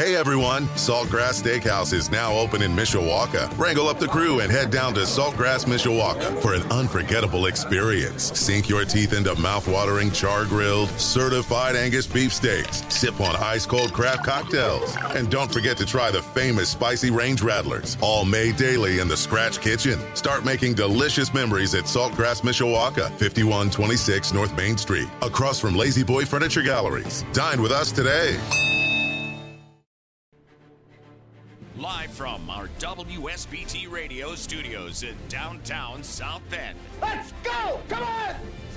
Hey everyone, Saltgrass Steakhouse is now open in Mishawaka. Wrangle up the crew and head down to Saltgrass Mishawaka for an unforgettable experience. Sink your teeth into mouth-watering char-grilled, certified Angus beef steaks. Sip on ice-cold craft cocktails. And don't forget to try the famous spicy range rattlers, all made daily in the Scratch Kitchen. Start making delicious memories at Saltgrass Mishawaka, 5126 North Main Street, across from Lazy Boy Furniture Galleries. Dine with us today. Live from our WSBT radio studios in downtown South Bend. Let's go! Come on!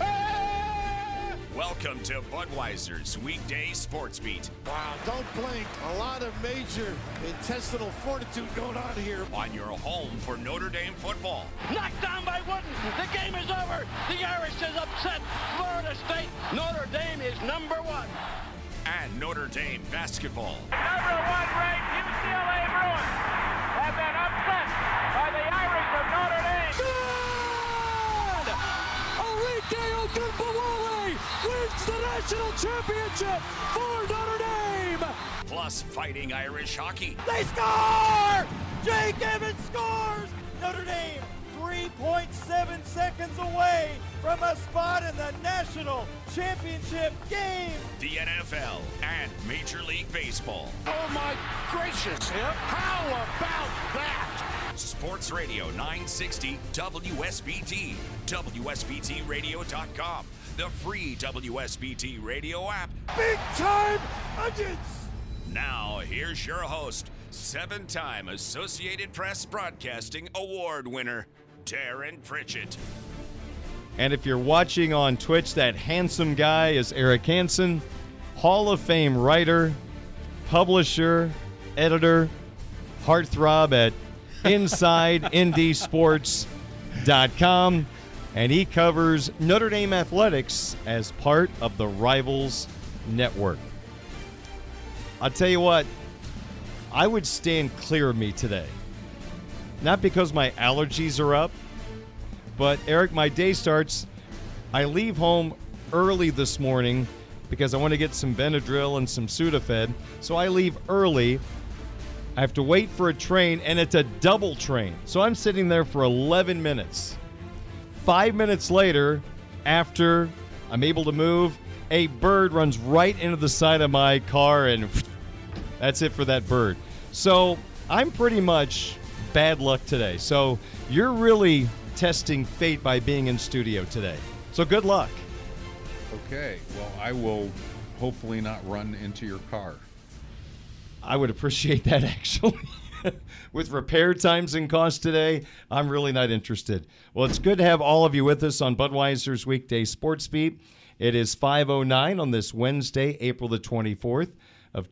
Welcome to Budweiser's Weekday Sports Beat. Wow, don't blink. A lot of major intestinal fortitude going on here. On your home for Notre Dame football. Knocked down by Wooden. The game is over. The Irish is upset Florida State. Notre Dame is number one. And Notre Dame basketball. Number one ranked UCLA Bruins have been upset by the Irish of Notre Dame. Arike Ogunbowale wins the national championship for Notre Dame. Plus Fighting Irish hockey. They score! Jake Evans scores! Notre Dame 3.7 seconds away from a spot in the national championship game. The NFL and Major League Baseball. Oh my gracious, how about that? Sports Radio 960 WSBT, WSBTradio.com, the free WSBT radio app. Big time onions! Now, here's your host, 7-time Associated Press Broadcasting Award winner, Darren Pritchett. And if you're watching on Twitch, that handsome guy is Eric Hansen, Hall of Fame writer, publisher, editor, heartthrob at InsideNDSports.com, and he covers Notre Dame athletics as part of the Rivals Network. I'll tell you what, I would stand clear of me today. Not because my allergies are up, but Eric, my day starts, I leave home early this morning because I want to get some Benadryl and some Sudafed. So I leave early. I have to wait for a train, and it's a double train. So I'm sitting there for 11 minutes. 5 minutes later, after I'm able to move, a bird runs right into the side of my car, and that's it for that bird. So I'm pretty much bad luck today. So you're really testing fate by being in studio today. So good luck. Okay. Well, I will hopefully not run into your car. I would appreciate that, actually. With repair times and costs today, I'm really not interested. Well, it's good to have all of you with us on Budweiser's Weekday Sports Beat. It is 5:09 on this Wednesday, April the 24th of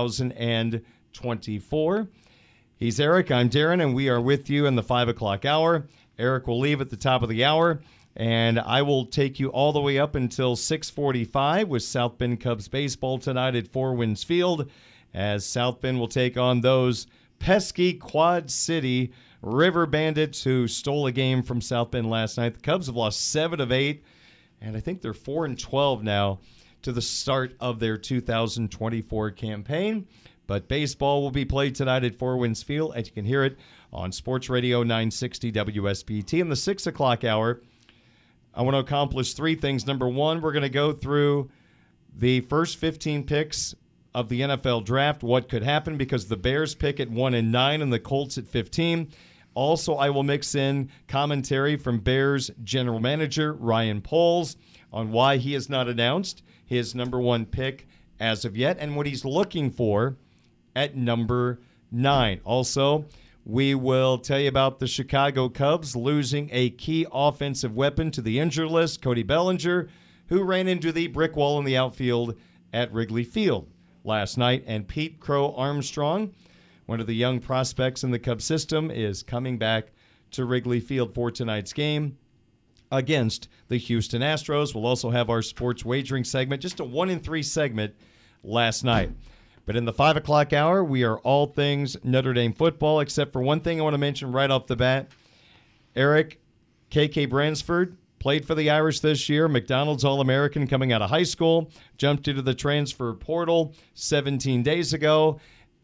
2024. He's Eric, I'm Darren, and we are with you in the 5 o'clock hour. Eric will leave at the top of the hour, and I will take you all the way up until 6:45 with South Bend Cubs baseball tonight at Four Winds Field, as South Bend will take on those pesky Quad City River Bandits who stole a game from South Bend last night. The Cubs have lost 7 of 8, and I think they're 4-12 now to the start of their 2024 campaign. But baseball will be played tonight at Four Winds Field, and you can hear it on Sports Radio 960 WSBT. In the 6 o'clock hour, I want to accomplish 3 things. Number one, we're going to go through the first 15 picks of the NFL draft, what could happen, because the Bears pick at 1 and 9 and the Colts at 15. Also, I will mix in commentary from Bears general manager Ryan Poles on why he has not announced his number 1 pick as of yet and what he's looking for at number 9. Also, we will tell you about the Chicago Cubs losing a key offensive weapon to the injured list, Cody Bellinger, who ran into the brick wall in the outfield at Wrigley Field last night. And Pete Crow Armstrong, one of the young prospects in the Cubs system, is coming back to Wrigley Field for tonight's game against the Houston Astros. We'll also have our sports wagering segment, just a 1-in-3 segment last night. But in the 5 o'clock hour, we are all things Notre Dame football, except for one thing I want to mention right off the bat. Eric K.K. Bransford played for the Irish this year, McDonald's All-American coming out of high school, jumped into the transfer portal 17 days ago,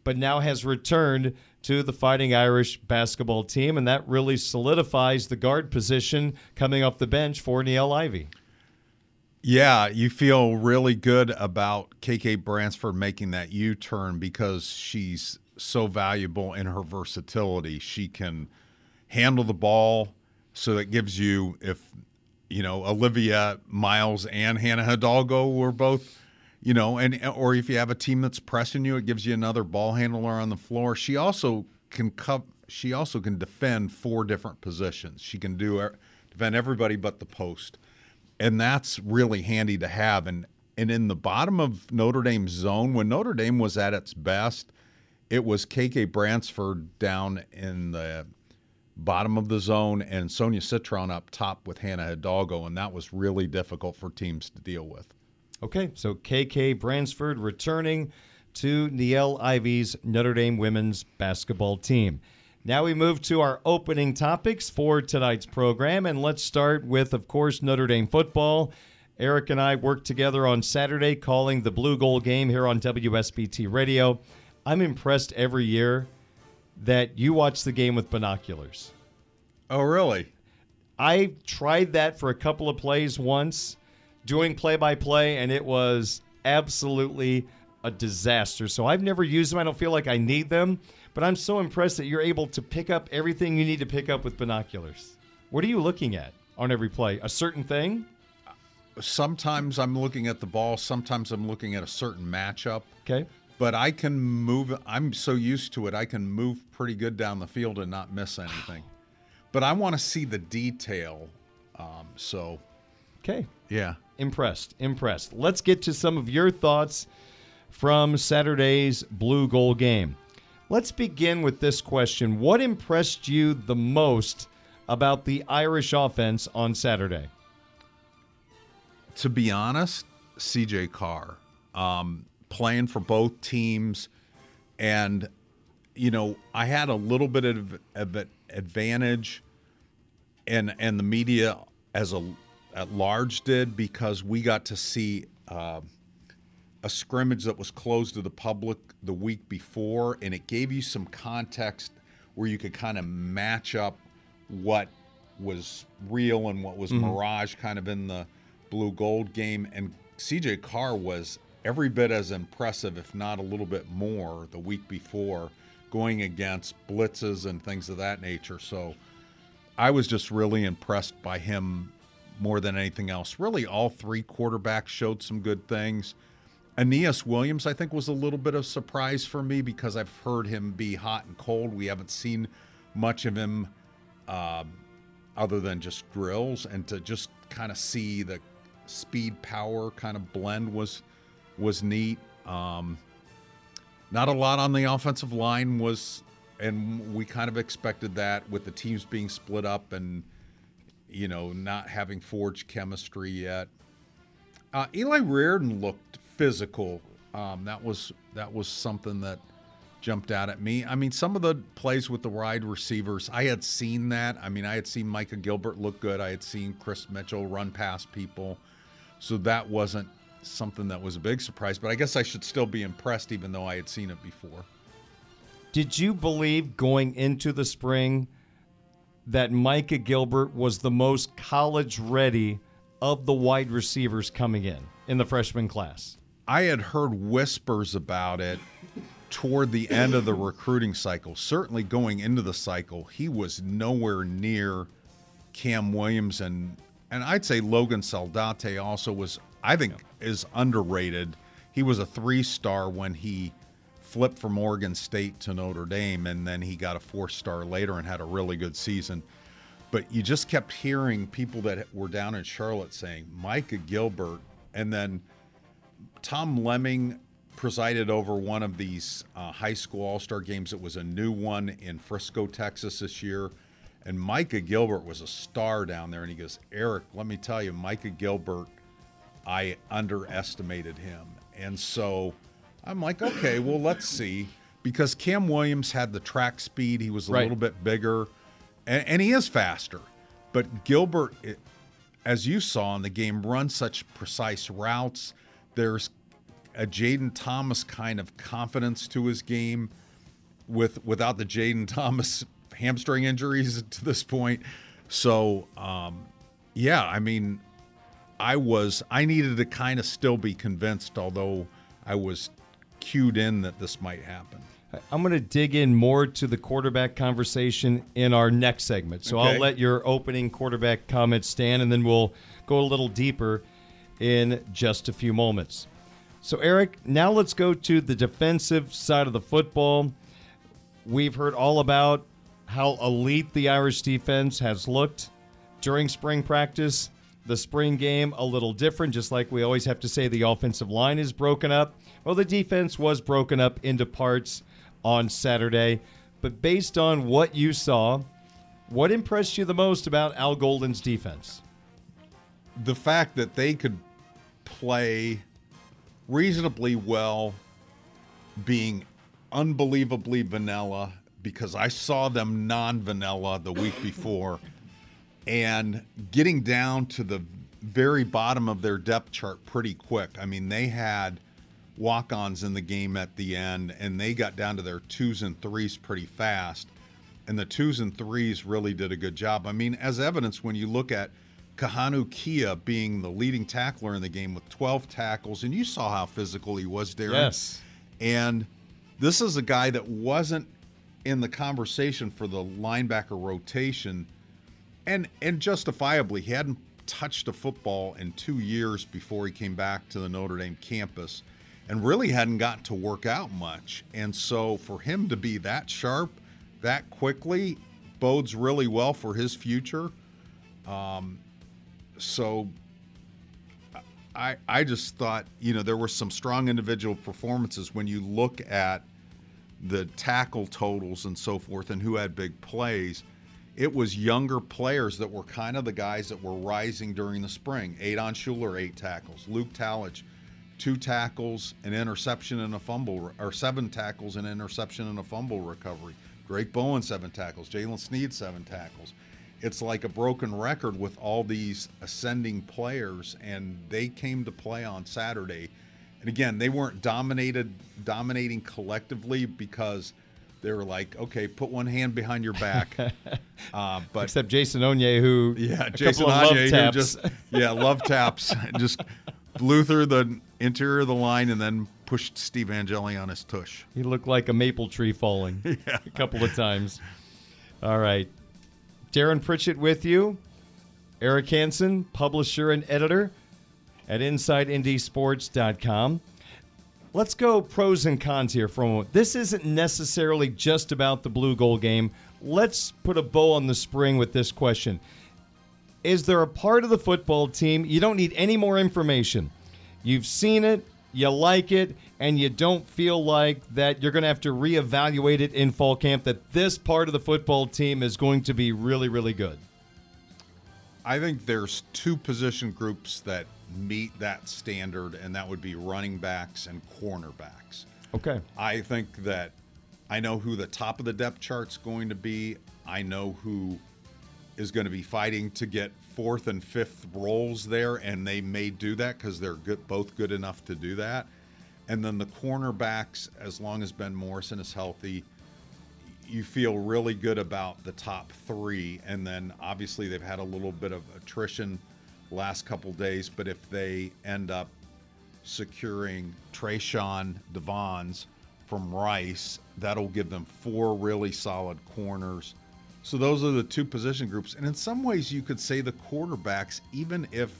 but now has returned to the Fighting Irish basketball team, and that really solidifies the guard position coming off the bench for Niele Ivey. Yeah, you feel really good about KK Bransford making that U-turn because she's so valuable in her versatility. She can handle the ball, so that gives you, if Olivia Miles and Hannah Hidalgo were both, or if you have a team that's pressing you, it gives you another ball handler on the floor. She also can defend 4 different positions. She can defend everybody but the post. And that's really handy to have. And in the bottom of Notre Dame's zone, when Notre Dame was at its best, it was KK Bransford down in the bottom of the zone and Sonia Citron up top with Hannah Hidalgo, and that was really difficult for teams to deal with. Okay, so KK Bransford returning to Niele Ivey's Notre Dame women's basketball team. Now we move to our opening topics for tonight's program, and let's start with, of course, Notre Dame football. Eric and I worked together on Saturday calling the Blue Gold game here on WSBT Radio. I'm impressed every year that you watch the game with binoculars. Oh, really? I tried that for a couple of plays once, doing play-by-play, and it was absolutely a disaster. So I've never used them. I don't feel like I need them. But I'm so impressed that you're able to pick up everything you need to pick up with binoculars. What are you looking at on every play? A certain thing? Sometimes I'm looking at the ball. Sometimes I'm looking at a certain matchup. Okay. But I can move. I'm so used to it. I can move pretty good down the field and not miss anything. But I want to see the detail. Okay. Yeah. Impressed. Let's get to some of your thoughts from Saturday's Blue Gold game. Let's begin with this question. What impressed you the most about the Irish offense on Saturday? To be honest, CJ Carr, playing for both teams. And, I had a little bit of an advantage, and the media at large did, because we got to see a scrimmage that was closed to the public the week before, and it gave you some context where you could kind of match up what was real and what was mirage kind of in the Blue Gold game. And CJ Carr was every bit as impressive, if not a little bit more, the week before, going against blitzes and things of that nature. So I was just really impressed by him more than anything else. Really, all 3 quarterbacks showed some good things. Aeneas Williams, I think, was a little bit of a surprise for me because I've heard him be hot and cold. We haven't seen much of him other than just drills, and to just kind of see the speed power kind of blend was neat. Not a lot on the offensive line and we kind of expected that with the teams being split up and not having forged chemistry yet. Eli Reardon looked physical. That was something that jumped out at me. I mean, some of the plays with the wide receivers, I had seen that. I mean, I had seen Micah Gilbert look good. I had seen Chris Mitchell run past people. So that wasn't something that was a big surprise. But I guess I should still be impressed even though I had seen it before. Did you believe going into the spring that Micah Gilbert was the most college-ready of the wide receivers coming in the freshman class? I had heard whispers about it toward the end of the recruiting cycle. Certainly going into the cycle, he was nowhere near Cam Williams, and I'd say Logan Saldate also was, I think, is underrated. He was a 3-star when he flipped from Oregon State to Notre Dame, and then he got a 4-star later and had a really good season. But you just kept hearing people that were down in Charlotte saying, Micah Gilbert, and then Tom Lemming presided over one of these high school all-star games. It was a new one in Frisco, Texas this year. And Micah Gilbert was a star down there. And he goes, Eric, let me tell you, Micah Gilbert, I underestimated him. And so I'm like, okay, well, let's see. Because Cam Williams had the track speed. He was a little bit bigger. And he is faster. But Gilbert, as you saw in the game, runs such precise routes. There's a Jaden Thomas kind of confidence to his game. without the Jaden Thomas hamstring injuries to this point. So, yeah, I mean, I needed to kind of still be convinced, although I was cued in that this might happen. I'm going to dig in more to the quarterback conversation in our next segment. So Okay. I'll let your opening quarterback comments stand, and then we'll go a little deeper in just a few moments. So, Eric, now let's go to the defensive side of the football. We've heard all about how elite the Irish defense has looked during spring practice. The spring game, a little different, just like we always have to say the offensive line is broken up. Well, the defense was broken up into parts on Saturday. But based on what you saw, what impressed you the most about Al Golden's defense? The fact that they could play reasonably well, being unbelievably vanilla, because I saw them non-vanilla the week before, and getting down to the very bottom of their depth chart pretty quick. I mean, they had walk-ons in the game at the end, and they got down to their 2s and 3s pretty fast, and the 2s and 3s really did a good job. I mean, as evidence, when you look at Kahanu Kia being the leading tackler in the game with 12 tackles, and you saw how physical he was, Darren. Yes. And this is a guy that wasn't in the conversation for the linebacker rotation, and justifiably, he hadn't touched a football in 2 years before he came back to the Notre Dame campus, and really hadn't gotten to work out much. And so for him to be that sharp, that quickly, bodes really well for his future. So I just thought, there were some strong individual performances when you look at the tackle totals and so forth and who had big plays. It was younger players that were kind of the guys that were rising during the spring. Adon Schuler, 8 tackles. Luke Talich, 2 tackles, an interception and a fumble, or 7 tackles, an interception and a fumble recovery. Drake Bowen, 7 tackles. Jalen Sneed, 7 tackles. It's like a broken record with all these ascending players, and they came to play on Saturday. And again, they weren't dominating collectively because they were like, okay, put one hand behind your back. But except Jason Onye, who Jason Onye, who just love taps, just blew through the interior of the line and then pushed Steve Angeli on his tush. He looked like a maple tree falling a couple of times. All right. Darren Pritchett with you. Eric Hansen, publisher and editor at InsideIndySports.com. Let's go pros and cons here for a moment. This isn't necessarily just about the blue gold game. Let's put a bow on the spring with this question. Is there a part of the football team you don't need any more information? You've seen it, you like it, and you don't feel like that you're going to have to reevaluate it in fall camp, that this part of the football team is going to be really, really good? I think there's 2 position groups that meet that standard, and that would be running backs and cornerbacks. Okay. I think that I know who the top of the depth chart's going to be. I know who is going to be fighting to get 4th and 5th roles there, and they may do that because they're both good enough to do that. And then the cornerbacks, as long as Ben Morrison is healthy, you feel really good about the top 3. And then obviously they've had a little bit of attrition last couple days, but if they end up securing Trayshawn Devons from Rice, that'll give them 4 really solid corners. So those are the 2 position groups. And in some ways you could say the quarterbacks, even if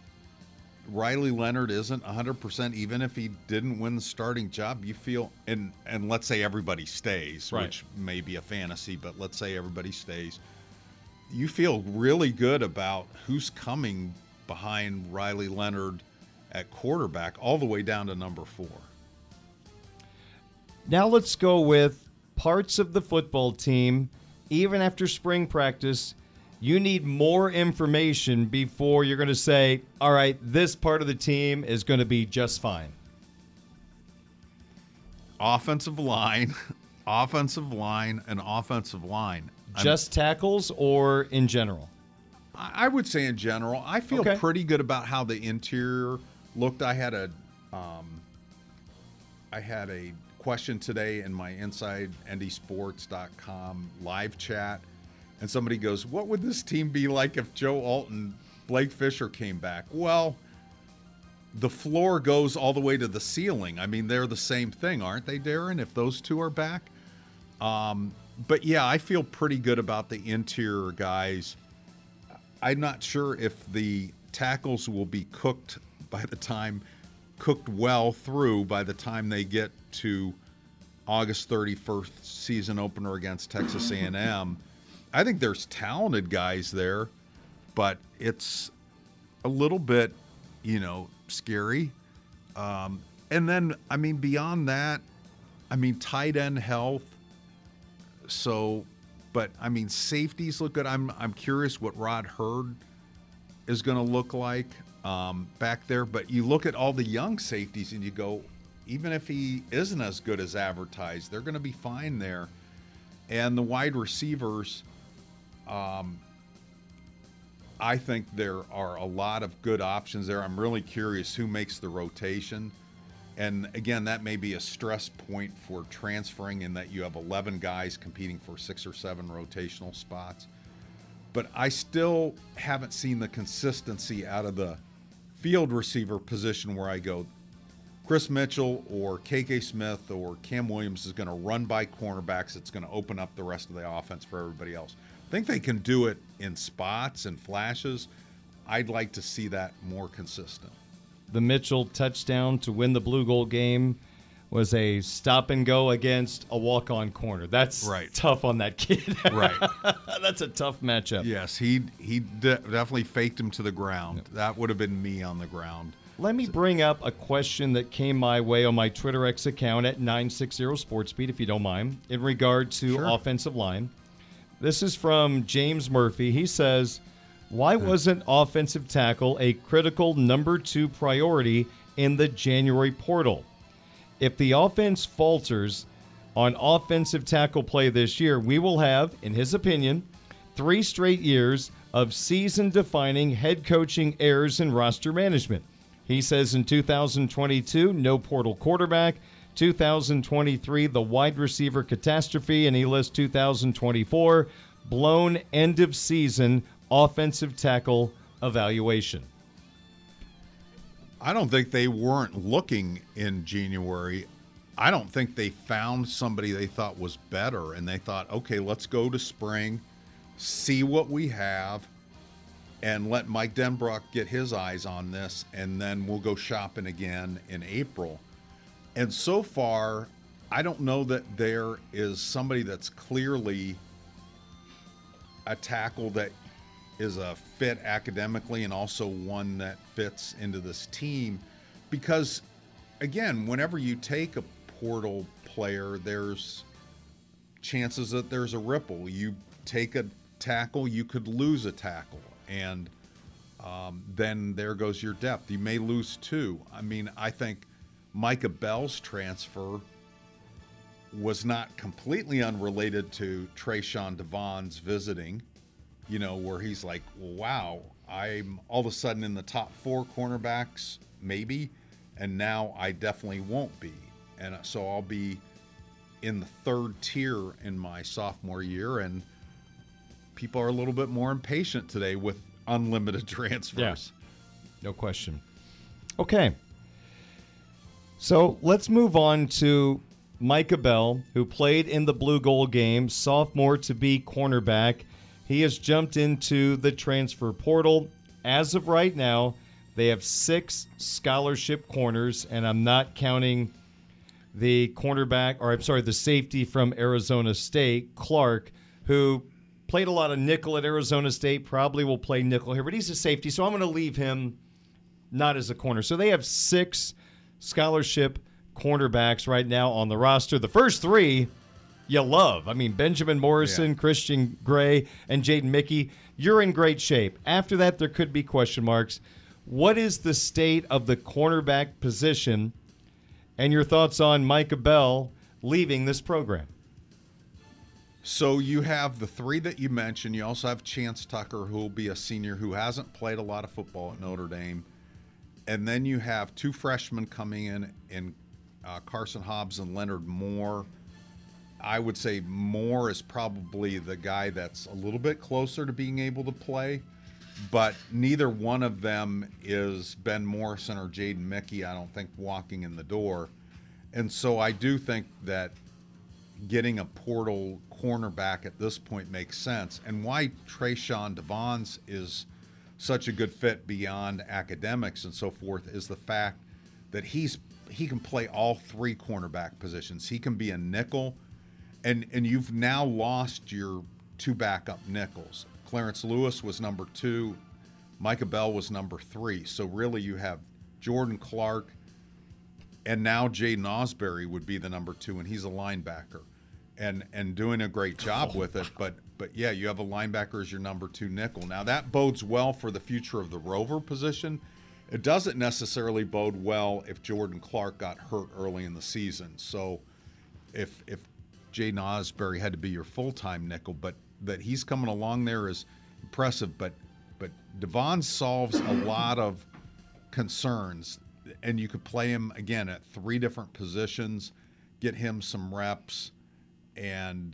Riley Leonard isn't 100%, even if he didn't win the starting job, you feel, and let's say everybody stays, right, which may be a fantasy, but let's say everybody stays, you feel really good about who's coming behind Riley Leonard at quarterback all the way down to number 4. Now let's go with parts of the football team, even after spring practice. You need more information before you're going to say, all right, this part of the team is going to be just fine. Offensive line, and offensive line. Just tackles or in general? I would say in general. I feel pretty good about how the interior looked. I had a question today in my InsideNDSports.com live chat, and somebody goes, what would this team be like if Joe Alton, Blake Fisher came back? Well, the floor goes all the way to the ceiling. I mean, they're the same thing, aren't they, Darren, if those two are back? But, yeah, I feel pretty good about the interior guys. I'm not sure if the tackles will be cooked well through by the time they get to August 31st season opener against Texas A&M. I think there's talented guys there, but it's a little bit, scary. And then, beyond that, tight end health. So, but, safeties look good. I'm curious what Rod Hurd is going to look like back there. But you look at all the young safeties and you go, even if he isn't as good as advertised, they're going to be fine there. And the wide receivers, I think there are a lot of good options there. I'm really curious who makes the rotation. And again, that may be a stress point for transferring in that you have 11 guys competing for 6 or 7 rotational spots. But I still haven't seen the consistency out of the field receiver position where I go, Chris Mitchell or KK Smith or Cam Williams is going to run by cornerbacks. It's going to open up the rest of the offense for everybody else. I think they can do it in spots and flashes. I'd like to see that more consistent. The Mitchell touchdown to win the Blue Gold game was a stop and go against a walk-on corner. That's right. Tough on that kid. Right. That's a tough matchup. Yes, he definitely faked him to the ground. Yep. That would have been me on the ground. Let me bring up a question that came my way on my Twitter X account at 960SportsBeat, if you don't mind, in regard to offensive line. This is from James Murphy. He says, why wasn't offensive tackle a critical number 2 priority in the January portal? If the offense falters on offensive tackle play this year, we will have, in his opinion, 3 straight years of season-defining head coaching errors in roster management. He says in 2022, no portal quarterback. 2023, the wide receiver catastrophe. And he lists 2024, blown end-of-season offensive tackle evaluation. I don't think they weren't looking in January. I don't think they found somebody they thought was better, and they thought, okay, let's go to spring, see what we have, and let Mike Denbrock get his eyes on this, and then we'll go shopping again in April. And so far, I don't know that there is somebody that's clearly a tackle that is a fit academically and also one that fits into this team. Because, again, whenever you take a portal player, there's chances that there's a ripple. You take a tackle, you could lose a tackle. And then there goes your depth. You may lose 2. I think Micah Bell's transfer was not completely unrelated to Trayshawn Devon's visiting, where he's like, wow, I'm all of a sudden in the top 4 cornerbacks, maybe, and now I definitely won't be. And so I'll be in the 3rd tier in my sophomore year, and people are a little bit more impatient today with unlimited transfers. Yeah. No question. Okay. So let's move on to Micah Bell, who played in the Blue Gold game, sophomore to be cornerback. He has jumped into the transfer portal. As of right now, they have 6 scholarship corners, and I'm not counting the the safety from Arizona State, Clark, who played a lot of nickel at Arizona State, probably will play nickel here, but he's a safety, so I'm going to leave him not as a corner. So they have 6 scholarship cornerbacks right now on the roster. The first 3 you love. Benjamin Morrison, Christian Gray, and Jaden Mickey. You're in great shape. After that, there could be question marks. What is the state of the cornerback position, and your thoughts on Micah Bell leaving this program? So you have the 3 that you mentioned. You also have Chance Tucker, who will be a senior who hasn't played a lot of football at Notre Dame. And then you have 2 freshmen coming in Carson Hobbs and Leonard Moore. I would say Moore is probably the guy that's a little bit closer to being able to play, but neither one of them is Ben Morrison or Jaden Mickey, I don't think, walking in the door. And so I do think that getting a portal cornerback at this point makes sense. And why Trayshawn Devons is such a good fit beyond academics and so forth is the fact that he can play all three cornerback positions. He can be a nickel, and you've now lost your two backup nickels. Clarence Lewis was number 2. Micah Bell was number 3. So really you have Jordan Clark, and now Jaden Osbury would be the number 2, and he's a linebacker and doing a great job with it. But yeah, you have a linebacker as your number 2 nickel. Now that bodes well for the future of the rover position. It doesn't necessarily bode well if Jordan Clark got hurt early in the season. So if Jaden Osbury had to be your full-time nickel, but that he's coming along there is impressive. But Devon solves a lot of concerns, and you could play him again at 3 different positions, get him some reps, and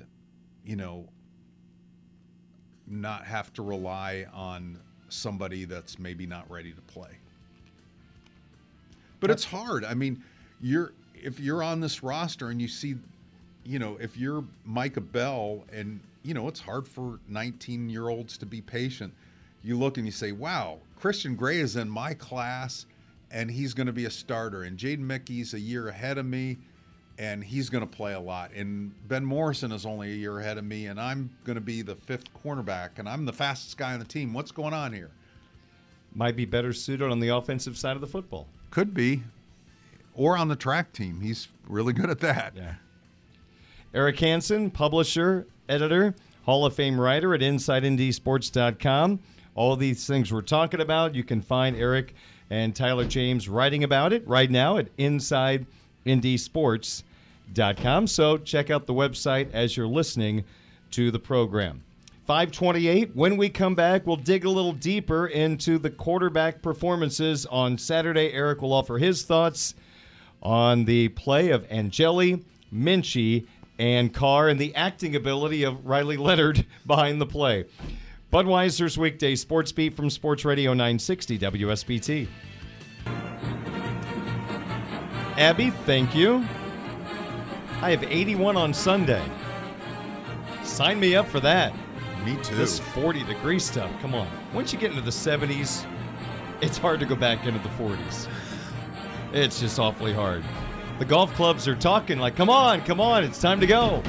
not have to rely on somebody that's maybe not ready to play. But it's hard. I mean, if you're on this roster and you see, if you're Micah Bell, and it's hard for 19-year-olds to be patient. You look and you say, wow, Christian Gray is in my class and he's going to be a starter, and Jaden Mickey's a year ahead of me and he's going to play a lot, and Ben Morrison is only a year ahead of me and I'm going to be the 5th cornerback and I'm the fastest guy on the team. What's going on here? Might be better suited on the offensive side of the football. Could be. Or on the track team. He's really good at that. Yeah. Eric Hansen, publisher, editor, Hall of Fame writer at InsideNDSports.com. All of these things we're talking about, you can find Eric and Tyler James writing about it right now at InsideNDSports.com. So check out the website as you're listening to the program. 5:28. When we come back, we'll dig a little deeper into the quarterback performances on Saturday. Eric will offer his thoughts on the play of Angeli, Minchie, and Carr, and the acting ability of Riley Leonard behind the play. Budweiser's weekday sports beat from Sports Radio 960 WSBT. Abby, thank you. I have 81 on Sunday. Sign me up for that. Me too. This 40-degree stuff, come on. Once you get into the 70s, it's hard to go back into the 40s. It's just awfully hard. The golf clubs are talking like, come on, it's time to go.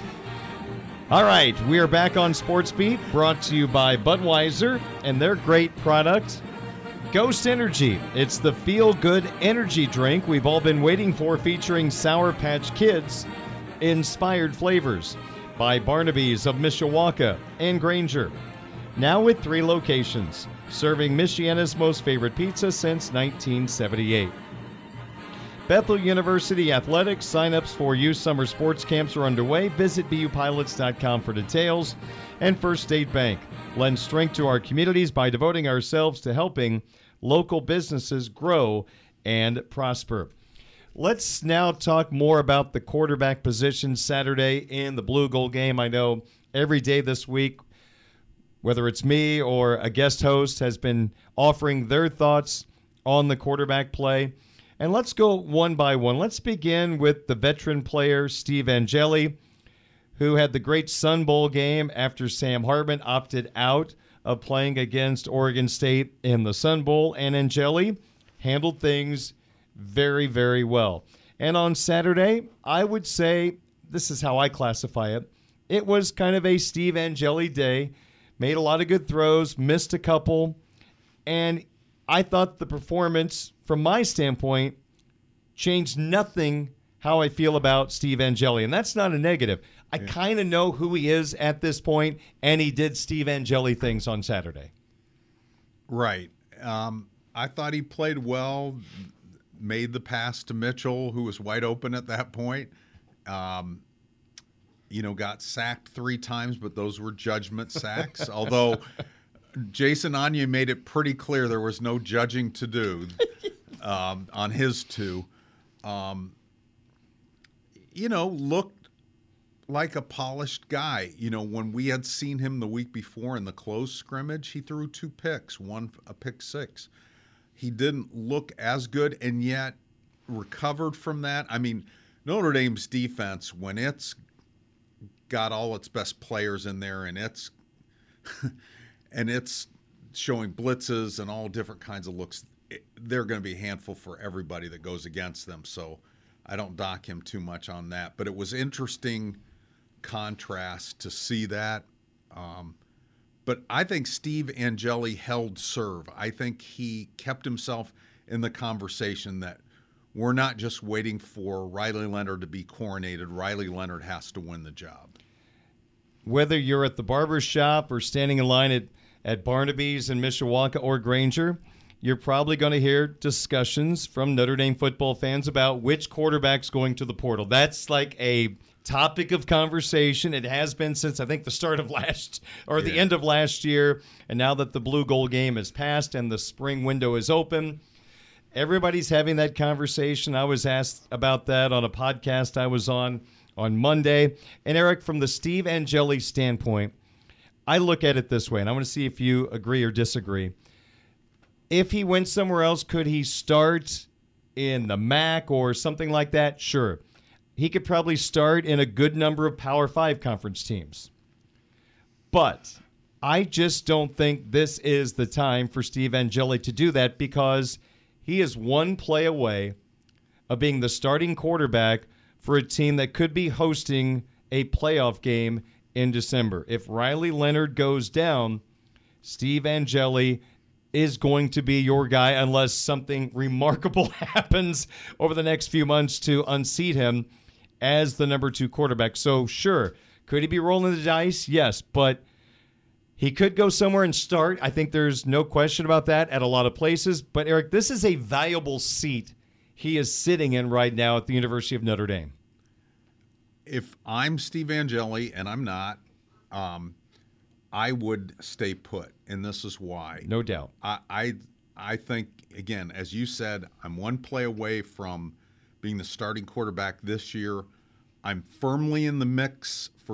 All right, we are back on Sports Beat, brought to you by Budweiser and their great product, Ghost Energy. It's the feel-good energy drink we've all been waiting for, featuring Sour Patch Kids inspired flavors by Barnaby's of Mishawaka and Granger. Now with 3 locations, serving Michiana's most favorite pizza since 1978. Bethel University Athletics sign-ups for youth summer sports camps are underway. Visit BUPilots.com for details. And First State Bank lends strength to our communities by devoting ourselves to helping local businesses grow and prosper. Let's now talk more about the quarterback position Saturday in the Blue Gold game. I know every day this week, whether it's me or a guest host, has been offering their thoughts on the quarterback play. And let's go one by one. Let's begin with the veteran player, Steve Angeli, who had the great Sun Bowl game after Sam Hartman opted out of playing against Oregon State in the Sun Bowl. And Angeli handled things very, very well. And on Saturday, I would say, this is how I classify it, it was kind of a Steve Angeli day. Made a lot of good throws, missed a couple, and I thought the performance, from my standpoint, changed nothing how I feel about Steve Angeli. And that's not a negative. I kind of know who he is at this point, and he did Steve Angeli things on Saturday. Right. I thought he played well, made the pass to Mitchell, who was wide open at that point. Got sacked 3 times, but those were judgment sacks. Although Jason Anya made it pretty clear there was no judging to do on his 2. looked like a polished guy. When we had seen him the week before in the close scrimmage, he threw 2 picks, a pick 6. He didn't look as good, and yet recovered from that. I mean, Notre Dame's defense, when it's got all its best players in there and it's showing blitzes and all different kinds of looks, they're going to be a handful for everybody that goes against them. So I don't dock him too much on that. But it was interesting contrast to see that. But I think Steve Angeli held serve. I think he kept himself in the conversation that we're not just waiting for Riley Leonard to be coronated. Riley Leonard has to win the job. Whether you're at the barber shop or standing in line at Barnaby's in Mishawaka or Granger, you're probably going to hear discussions from Notre Dame football fans about which quarterback's going to the portal. That's like a topic of conversation. It has been since, I think, the start of the end of last year. And now that the Blue Gold game has passed and the spring window is open, everybody's having that conversation. I was asked about that on a podcast I was on Monday. And Eric, from the Steve Angeli standpoint, I look at it this way, and I want to see if you agree or disagree. If he went somewhere else, could he start in the MAC or something like that? Sure. He could probably start in a good number of Power 5 conference teams. But I just don't think this is the time for Steve Angeli to do that, because he is one play away of being the starting quarterback for a team that could be hosting a playoff game in December. If Riley Leonard goes down, Steve Angeli is going to be your guy unless something remarkable happens over the next few months to unseat him as the number 2 quarterback. So sure, could he be rolling the dice? Yes, but he could go somewhere and start. I think there's no question about that at a lot of places. But Eric, this is a valuable seat he is sitting in right now at the University of Notre Dame. If I'm Steve Angeli, and I'm not, I would stay put, and this is why. No doubt. I think, again, as you said, I'm one play away from being the starting quarterback this year. I'm firmly in the mix for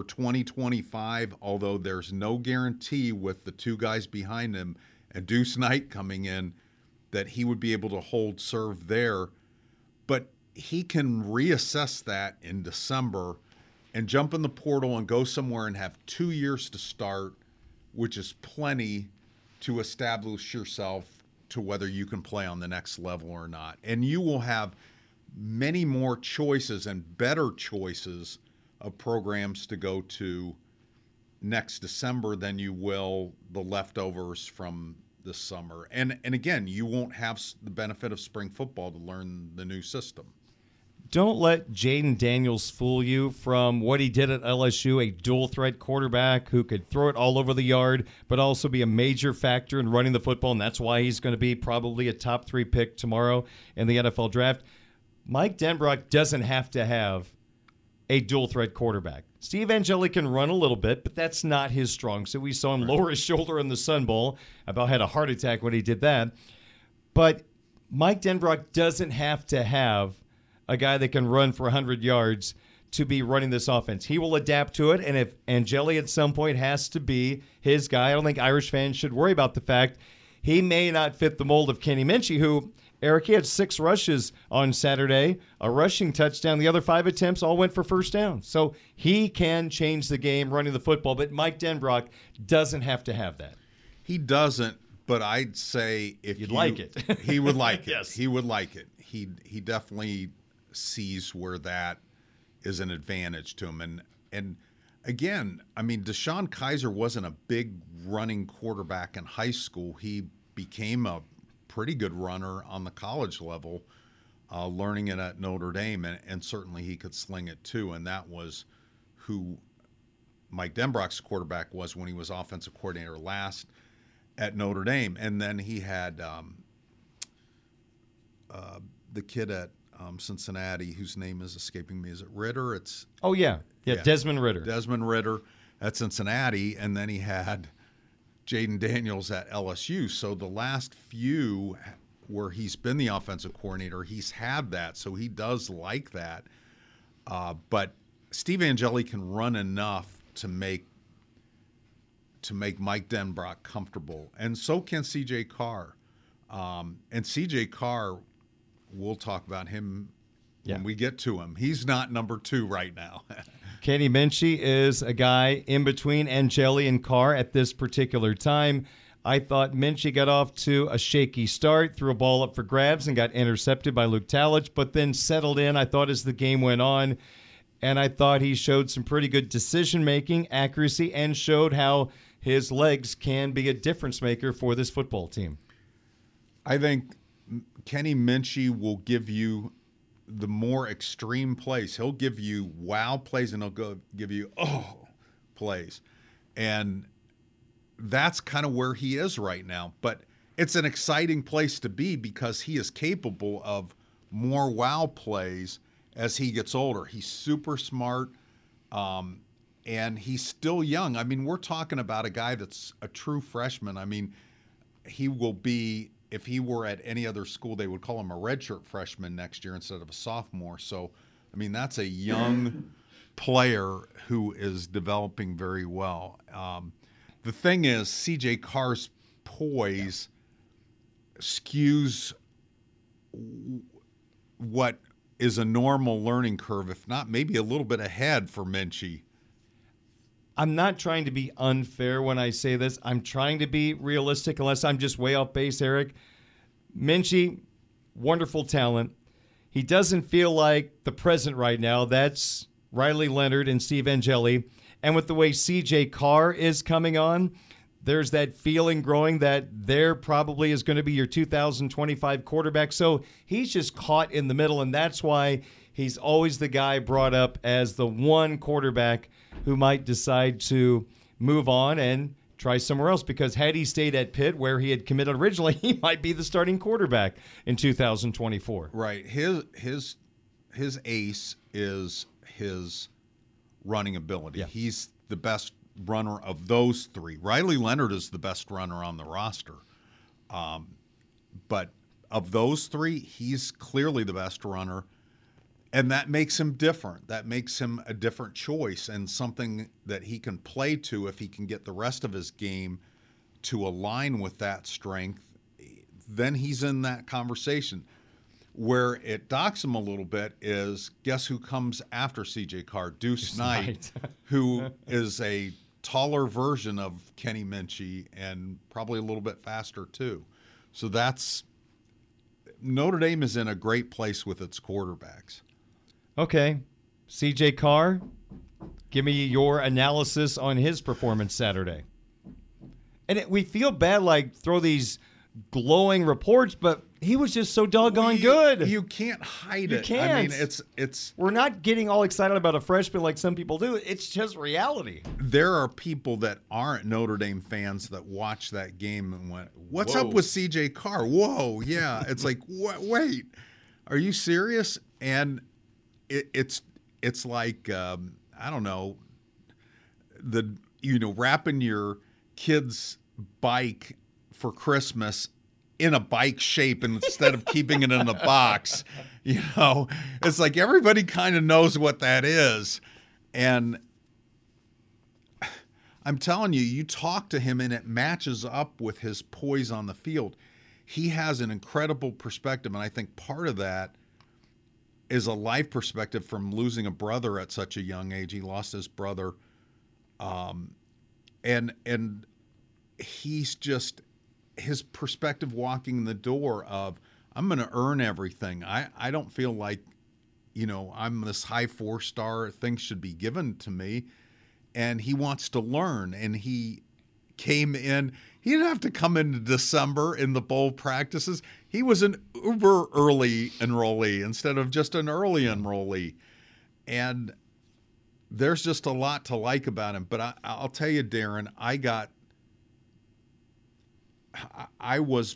2025, although there's no guarantee with the 2 guys behind him and Deuce Knight coming in that he would be able to hold serve there. But he can reassess that in December and jump in the portal and go somewhere and have 2 years to start, which is plenty to establish yourself to whether you can play on the next level or not. And you will have many more choices and better choices of programs to go to next December than you will the leftovers from this summer. And again, you won't have the benefit of spring football to learn the new system. Don't let Jaden Daniels fool you from what he did at LSU, a dual-threat quarterback who could throw it all over the yard but also be a major factor in running the football, and that's why he's going to be probably a top 3 pick tomorrow in the NFL draft. Mike Denbrock doesn't have to have a dual-threat quarterback. Steve Angeli can run a little bit, but that's not his strong suit. We saw him lower his shoulder in the Sun Bowl. About had a heart attack when he did that. But Mike Denbrock doesn't have to have a guy that can run for 100 yards to be running this offense. He will adapt to it, and if Angeli at some point has to be his guy, I don't think Irish fans should worry about the fact he may not fit the mold of Kenny Minchey, who, Eric, he had 6 rushes on Saturday, a rushing touchdown. The other 5 attempts all went for first down. So he can change the game running the football, but Mike Denbrock doesn't have to have that. He doesn't, but I'd say if you'd like it. He would like it. Yes. He would like it. He definitely sees where that is an advantage to him. And again, I mean, Deshaun Kaiser wasn't a big running quarterback in high school. He became a pretty good runner on the college level, learning it at Notre Dame, and certainly he could sling it too. And that was who Mike Denbrock's quarterback was when he was offensive coordinator last at Notre Dame. And then he had the kid at Cincinnati, whose name is escaping me. Is it Ritter? Yeah, Desmond Ritter. Desmond Ritter at Cincinnati, and then he had Jaden Daniels at LSU. So the last few where he's been the offensive coordinator, he's had that. So he does like that. But Steve Angeli can run enough to make Mike Denbrock comfortable, and so can C.J. Carr. And C.J. Carr, we'll talk about him when we get to him. He's not number 2 right now. Kenny Minchey is a guy in between Angeli and Carr at this particular time. I thought Minchey got off to a shaky start, threw a ball up for grabs and got intercepted by Luke Talich, but then settled in, I thought, as the game went on. And I thought he showed some pretty good decision-making, accuracy, and showed how his legs can be a difference maker for this football team. I think Kenny Minchey will give you the more extreme plays. He'll give you wow plays, and he'll give you plays. And that's kind of where he is right now. But it's an exciting place to be because he is capable of more wow plays as he gets older. He's super smart, and he's still young. I mean, we're talking about a guy that's a true freshman. I mean, he will be, if he were at any other school, they would call him a redshirt freshman next year instead of a sophomore. So, I mean, that's a young player who is developing very well. The thing is, C.J. Carr's poise skews what is a normal learning curve, if not maybe a little bit ahead for Minchey. I'm not trying to be unfair when I say this. I'm trying to be realistic, unless I'm just way off base, Eric. Minchey, wonderful talent. He doesn't feel like the present right now. That's Riley Leonard and Steve Angeli. And with the way C.J. Carr is coming on, there's that feeling growing that there probably is going to be your 2025 quarterback. So he's just caught in the middle, and that's why he's always the guy brought up as the one quarterback who might decide to move on and try somewhere else, because had he stayed at Pitt where he had committed originally, he might be the starting quarterback in 2024. Right. His ace is his running ability. Yeah. He's the best runner of those 3. Riley Leonard is the best runner on the roster. But of those 3, he's clearly the best runner. And that makes him different. That makes him a different choice and something that he can play to if he can get the rest of his game to align with that strength. Then he's in that conversation. Where it docks him a little bit is, guess who comes after C.J. Carr? Deuce Knight, who is a taller version of Kenny Minchey and probably a little bit faster too. So Notre Dame is in a great place with its quarterbacks. Okay. C.J. Carr, give me your analysis on his performance Saturday. And we feel bad, like, throw these glowing reports, but he was just so doggone good. You can't hide it. You can't. I mean, it's. We're not getting all excited about a freshman like some people do. It's just reality. There are people that aren't Notre Dame fans that watch that game and went, "What's up with C.J. Carr? Whoa, yeah." It's like, wait, are you serious? And it's like I don't know, wrapping your kid's bike for Christmas in a bike shape instead of keeping it in a box. It's like everybody kind of knows what that is. And I'm telling you, you talk to him and it matches up with his poise on the field. He has an incredible perspective, and I think part of that is a life perspective from losing a brother at such a young age. He lost his brother. And he's just, his perspective walking in the door of, I'm going to earn everything. I don't feel like, I'm this high 4-star, things should be given to me. And he wants to learn. And he came in, he didn't have to come into December in the bowl practices. He was an uber early enrollee instead of just an early enrollee. And there's just a lot to like about him. But I'll tell you, Darren, I was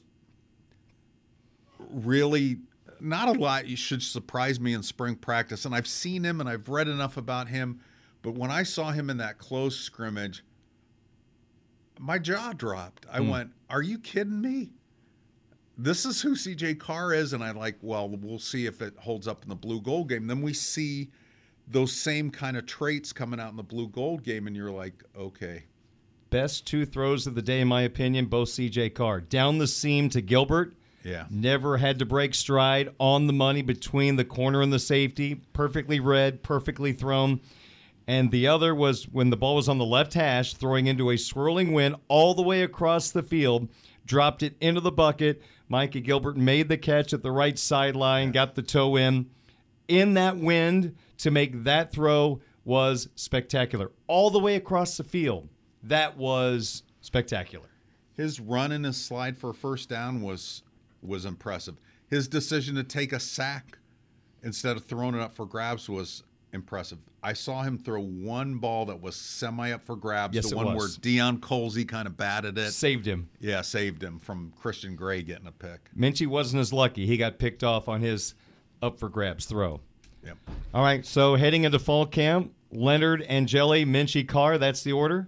really, not a lot you should surprise me in spring practice. And I've seen him and I've read enough about him. But when I saw him in that close scrimmage, my jaw dropped. I went, are you kidding me? This is who C.J. Carr is. And I'm like, well, we'll see if it holds up in the blue gold game. Then we see those same kind of traits coming out in the blue gold game, and you're like, okay. Best 2 throws of the day, in my opinion, both C.J. Carr. Down the seam to Gilbert. Yeah. Never had to break stride, on the money between the corner and the safety. Perfectly read, perfectly thrown. And the other was when the ball was on the left hash, throwing into a swirling wind all the way across the field, dropped it into the bucket. Micah Gilbert made the catch at the right sideline, got the toe in that wind to make that throw was spectacular. All the way across the field. That was spectacular. His run and his slide for a first down was impressive. His decision to take a sack instead of throwing it up for grabs was impressive. I saw him throw one ball that was semi up for grabs. Yes, the it one was. where Deion Colsey kind of batted it. Saved him. Yeah, saved him from Christian Gray getting a pick. Minchie wasn't as lucky. He got picked off on his up for grabs throw. Yep. All right, so heading into fall camp, Leonard, Angeli, Minchie, Carr, that's the order?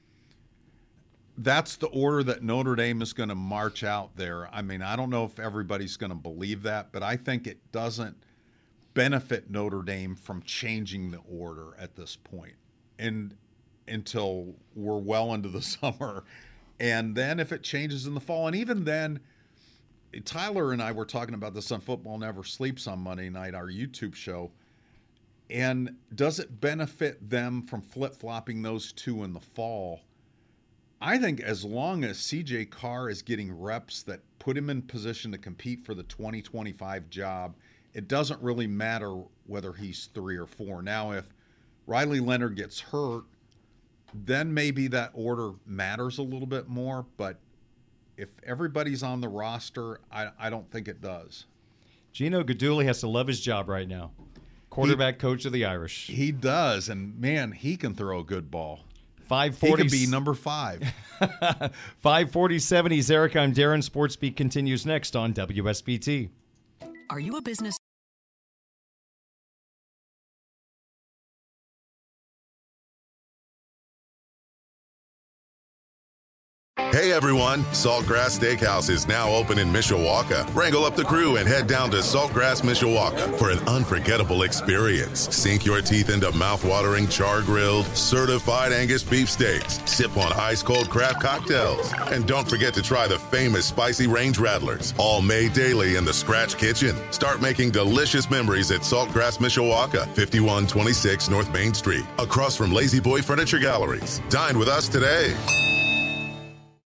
That's the order that Notre Dame is going to march out there. I mean, I don't know if everybody's going to believe that, but I think it doesn't benefit Notre Dame from changing the order at this point and until we're well into the summer. And then if it changes in the fall, and even then, Tyler and I were talking about this on Football Never Sleeps on Monday night, our YouTube show. And does it benefit them from flip-flopping those two in the fall? I think as long as C.J. Carr is getting reps that put him in position to compete for the 2025 job, it doesn't really matter whether he's 3 or 4. Now, if Riley Leonard gets hurt, then maybe that order matters a little bit more. But if everybody's on the roster, I don't think it does. Gino Guidugli has to love his job right now. Quarterback coach of the Irish. He does, and man, he can throw a good ball. 540. He could be number 5. 547. He's Eric. I'm Darren. Sports Beat continues next on WSBT. Are you a business? Hey everyone, Saltgrass Steakhouse is now open in Mishawaka. Wrangle up the crew and head down to Saltgrass Mishawaka for an unforgettable experience. Sink your teeth into mouth-watering char-grilled, certified Angus beef steaks. Sip on ice-cold craft cocktails. And don't forget to try the famous spicy range rattlers, all made daily in the Scratch Kitchen. Start making delicious memories at Saltgrass Mishawaka, 5126 North Main Street, across from Lazy Boy Furniture Galleries. Dine with us today.